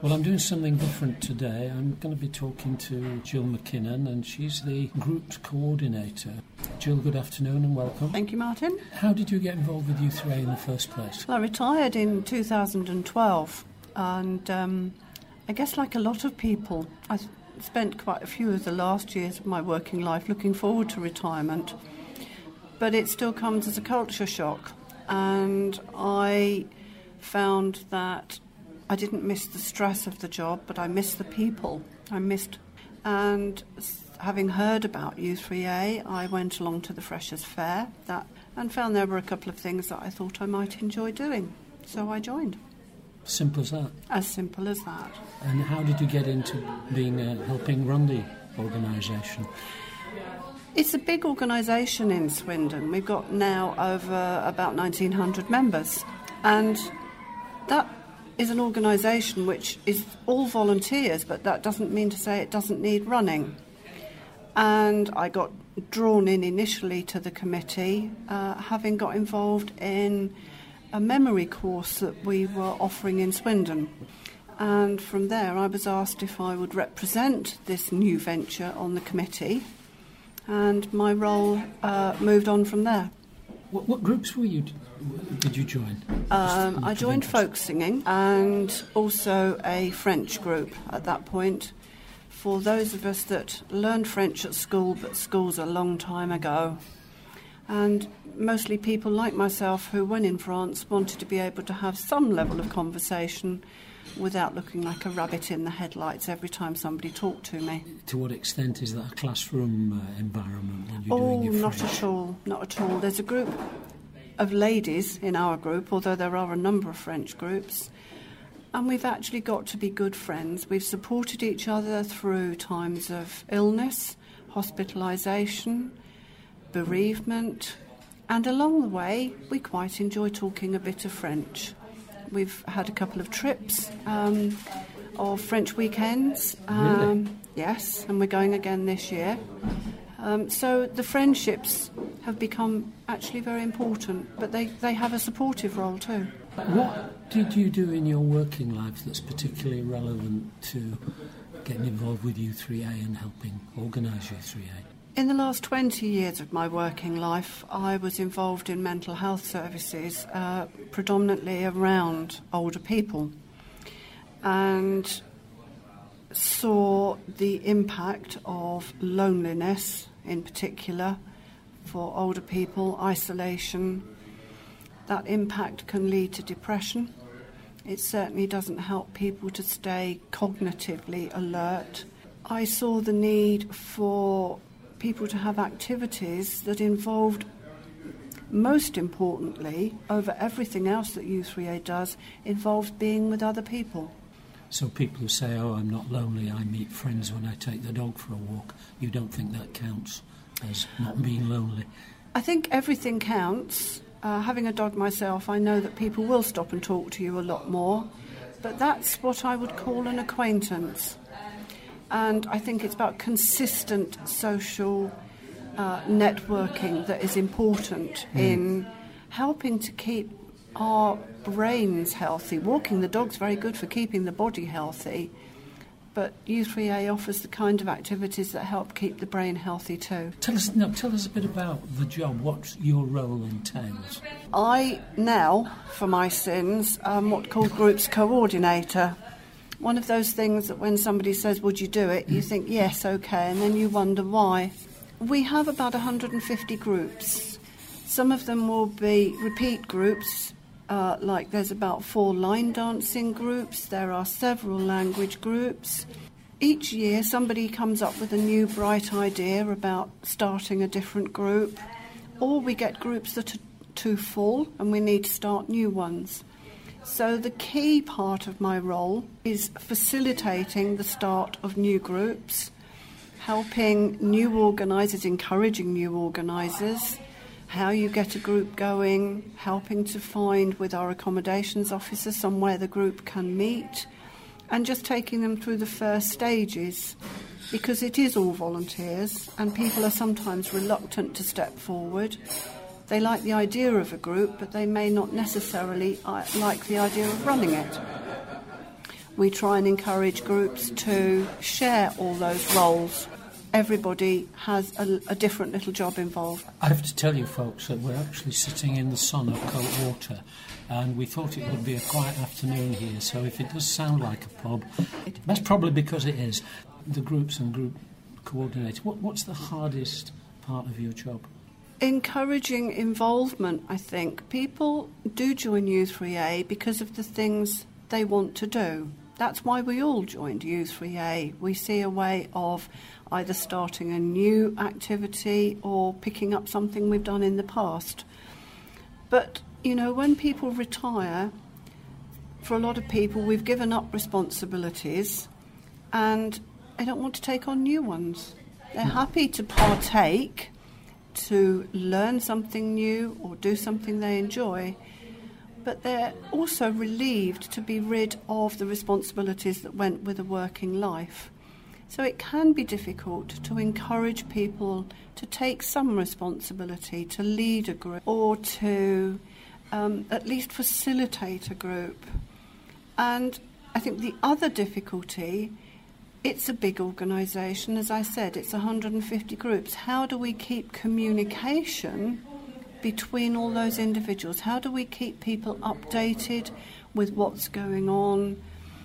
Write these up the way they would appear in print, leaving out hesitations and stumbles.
Well, I'm doing something different today. I'm going to be talking to Jill McKinnon, and she's the group's coordinator. Jill, good afternoon and welcome. Thank you, Martin. How did you get involved with U3A in the first place? Well, I retired in 2012, and I guess like a lot of people, I spent quite a few of the last years of my working life looking forward to retirement. But it still comes as a culture shock, and I found that I didn't miss the stress of the job, but I missed the people. And having heard about U3A, I went along to the Freshers' Fair and found there were a couple of things that I thought I might enjoy doing. So I joined. Simple as that? As simple as that. And how did you get into being helping run the organisation? It's a big organisation in Swindon. We've got now over about 1,900 members. And that is an organisation which is all volunteers, but that doesn't mean to say it doesn't need running. And I got drawn in initially to the committee, having got involved in a memory course that we were offering in Swindon. And from there I was asked if I would represent this new venture on the committee, and my role moved on from there. What groups did you join? I joined folk singing and also a French group at that point. For those of us that learned French at school, but school's a long time ago. And mostly people like myself who, when in France, wanted to be able to have some level of conversation without looking like a rabbit in the headlights every time somebody talked to me. To what extent is that a classroom environment when you're doing your French? Not at all. There's a group of ladies in our group, although there are a number of French groups, and we've actually got to be good friends. We've supported each other through times of illness, hospitalisation, bereavement, and along the way we quite enjoy talking a bit of French. We've had a couple of trips of French weekends. Really? Yes, and we're going again this year. So the friendships have become actually very important, but they have a supportive role too. What did you do in your working life that's particularly relevant to getting involved with U3A and helping organise U3A? In the last 20 years of my working life, I was involved in mental health services, predominantly around older people, and saw the impact of loneliness in particular for older people, isolation. That impact can lead to depression. It certainly doesn't help people to stay cognitively alert. I saw the need for people to have activities that involved, most importantly, over everything else that U3A does, involved being with other people. So people who say, oh, I'm not lonely, I meet friends when I take the dog for a walk, you don't think that counts as not being lonely? I think everything counts. Having a dog myself, I know that people will stop and talk to you a lot more, but that's what I would call an acquaintance. And I think it's about consistent social networking that is important in helping to keep our brains healthy. Walking the dog's very good for keeping the body healthy, but U3A offers the kind of activities that help keep the brain healthy too. Tell us a bit about the job, what your role entails. I now, for my sins, am what's called Group's Coordinator. One of those things that when somebody says, would you do it, you think, yes, okay, and then you wonder why. We have about 150 groups. Some of them will be repeat groups, like there's about 4 line dancing groups, there are several language groups. Each year somebody comes up with a new bright idea about starting a different group, or we get groups that are too full and we need to start new ones. So the key part of my role is facilitating the start of new groups, helping new organisers, encouraging new organisers, how you get a group going, helping to find with our accommodations officer somewhere the group can meet, and just taking them through the first stages, because it is all volunteers and people are sometimes reluctant to step forward. They like the idea of a group, but they may not necessarily like the idea of running it. We try and encourage groups to share all those roles. Everybody has a different little job involved. I have to tell you, folks, that we're actually sitting in the sun of Coatwater, and we thought it would be a quiet afternoon here, so if it does sound like a pub, that's probably because it is. The groups and group coordinator, what's the hardest part of your job? Encouraging involvement, I think. People do join U3A because of the things they want to do. That's why we all joined U3A. We see a way of either starting a new activity or picking up something we've done in the past. But, you know, when people retire, for a lot of people, we've given up responsibilities and they don't want to take on new ones. They're happy to partake, to learn something new or do something they enjoy, but they're also relieved to be rid of the responsibilities that went with a working life. So it can be difficult to encourage people to take some responsibility, to lead a group, or to at least facilitate a group. And I think the other difficulty, it's a big organisation, as I said, it's 150 groups. How do we keep communication between all those individuals? How do we keep people updated with what's going on?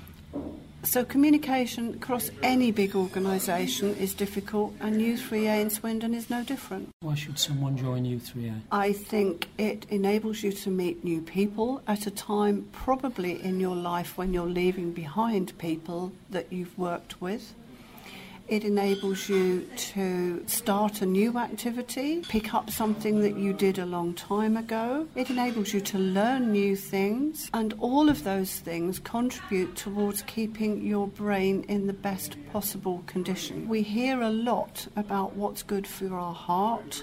So communication across any big organisation is difficult, and U3A in Swindon is no different. Why should someone join U3A? I think it enables you to meet new people at a time probably in your life when you're leaving behind people that you've worked with. It enables you to start a new activity, pick up something that you did a long time ago. It enables you to learn new things, and all of those things contribute towards keeping your brain in the best possible condition. We hear a lot about what's good for our heart,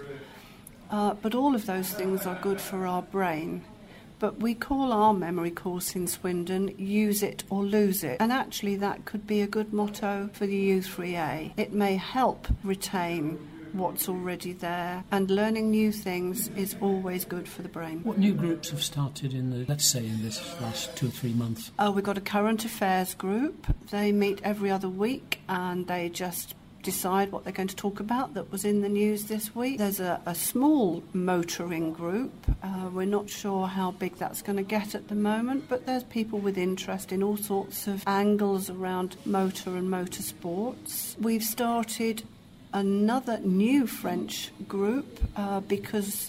but all of those things are good for our brain. But we call our memory course in Swindon Use It or Lose It. And actually that could be a good motto for the U3A. It may help retain what's already there, and learning new things is always good for the brain. What new groups have started in this last 2 or 3 months? We've got a current affairs group. They meet every other week and they just decide what they're going to talk about that was in the news this week. There's a small motoring group. We're not sure how big that's going to get at the moment, but there's people with interest in all sorts of angles around motor and motorsports. We've started another new French group because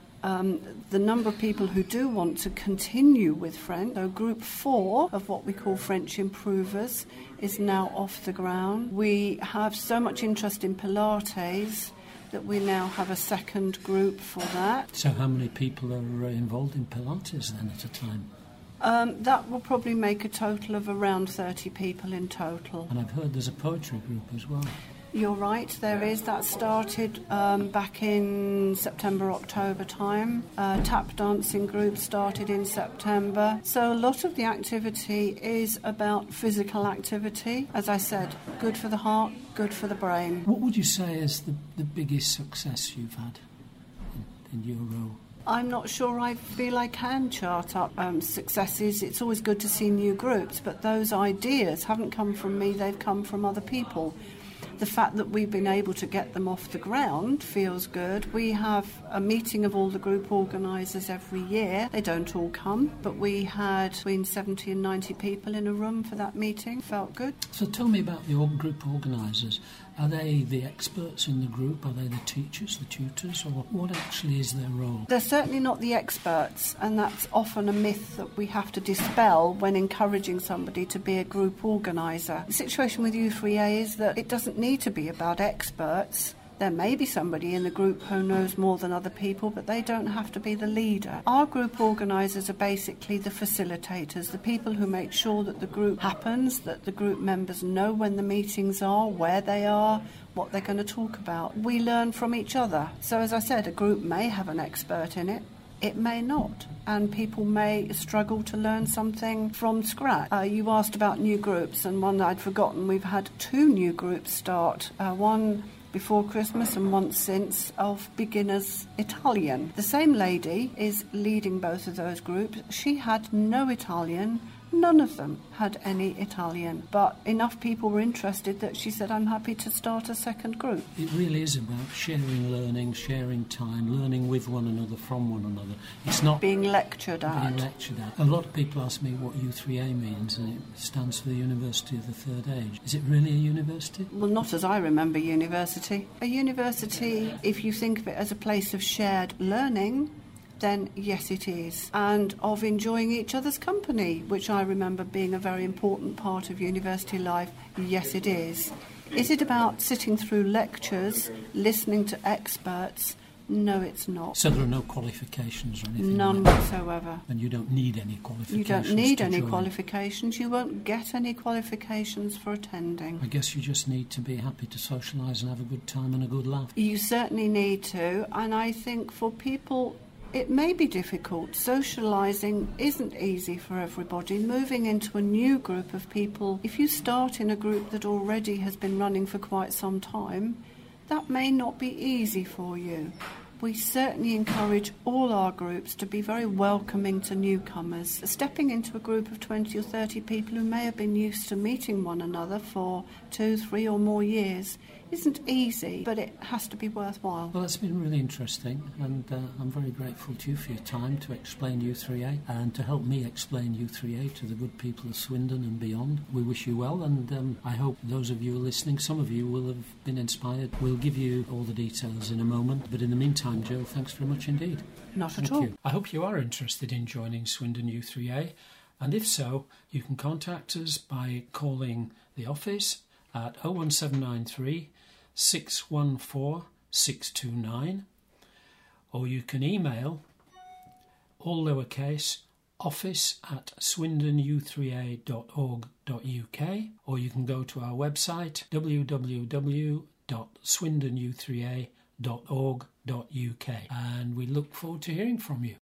the number of people who do want to continue with French, so Group 4 of what we call French Improvers, is now off the ground. We have so much interest in Pilates that we now have a second group for that. So how many people are involved in Pilates then at a time? That will probably make a total of around 30 people in total. And I've heard there's a poetry group as well. You're right, there is. That started back in September, October time. Tap dancing group started in September. So a lot of the activity is about physical activity. As I said, good for the heart, good for the brain. What would you say is the biggest success you've had in your role? I'm not sure I feel I can chart up successes. It's always good to see new groups, but those ideas haven't come from me, they've come from other people. The fact that we've been able to get them off the ground feels good. We have a meeting of all the group organisers every year. They don't all come, but we had between 70 and 90 people in a room for that meeting. Felt good. So tell me about the group organisers. Are they the experts in the group? Are they the teachers, the tutors? Or what actually is their role? They're certainly not the experts, and that's often a myth that we have to dispel when encouraging somebody to be a group organiser. The situation with U3A is that it doesn't need to be about experts. There may be somebody in the group who knows more than other people, but they don't have to be the leader. Our group organisers are basically the facilitators, the people who make sure that the group happens, that the group members know when the meetings are, where they are, what they're going to talk about. We learn from each other. So as I said, a group may have an expert in it. It may not, and people may struggle to learn something from scratch. You asked about new groups, and one I'd forgotten. We've had 2 new groups start. One before Christmas and once since, of beginners Italian. The same lady is leading both of those groups. She had no Italian, None of them had any Italian, but enough people were interested that she said, I'm happy to start a second group. It really is about sharing learning, sharing time, learning with one another, from one another. It's not being lectured at. A lot of people ask me what U3A means, and it stands for the University of the Third Age. Is it really a university? Well, not as I remember university. A university, if you think of it as a place of shared learning, then yes, it is. And of enjoying each other's company, which I remember being a very important part of university life. Yes, it is. Is it about sitting through lectures, listening to experts? No, it's not. So there are no qualifications or anything? None like whatsoever. And you don't need any qualifications? You don't need any qualifications. You won't get any qualifications for attending. I guess you just need to be happy to socialise and have a good time and a good laugh. You certainly need to, and I think for people it may be difficult. Socialising isn't easy for everybody. Moving into a new group of people, if you start in a group that already has been running for quite some time, that may not be easy for you. We certainly encourage all our groups to be very welcoming to newcomers. Stepping into a group of 20 or 30 people who may have been used to meeting one another for 2, 3 or more years isn't easy, but it has to be worthwhile. Well, that's been really interesting, and I'm very grateful to you for your time to explain U3A and to help me explain U3A to the good people of Swindon and beyond. We wish you well, and I hope those of you listening, some of you will have been inspired. We'll give you all the details in a moment, but in the meantime, Jo, thanks very much indeed. Not at all. You. I hope you are interested in joining Swindon U3A, and if so, you can contact us by calling the office at 01793 614 629, or you can email, all lowercase, office@swindonu3a.org.uk, or you can go to our website www.swindonu3a.org.uk, and we look forward to hearing from you.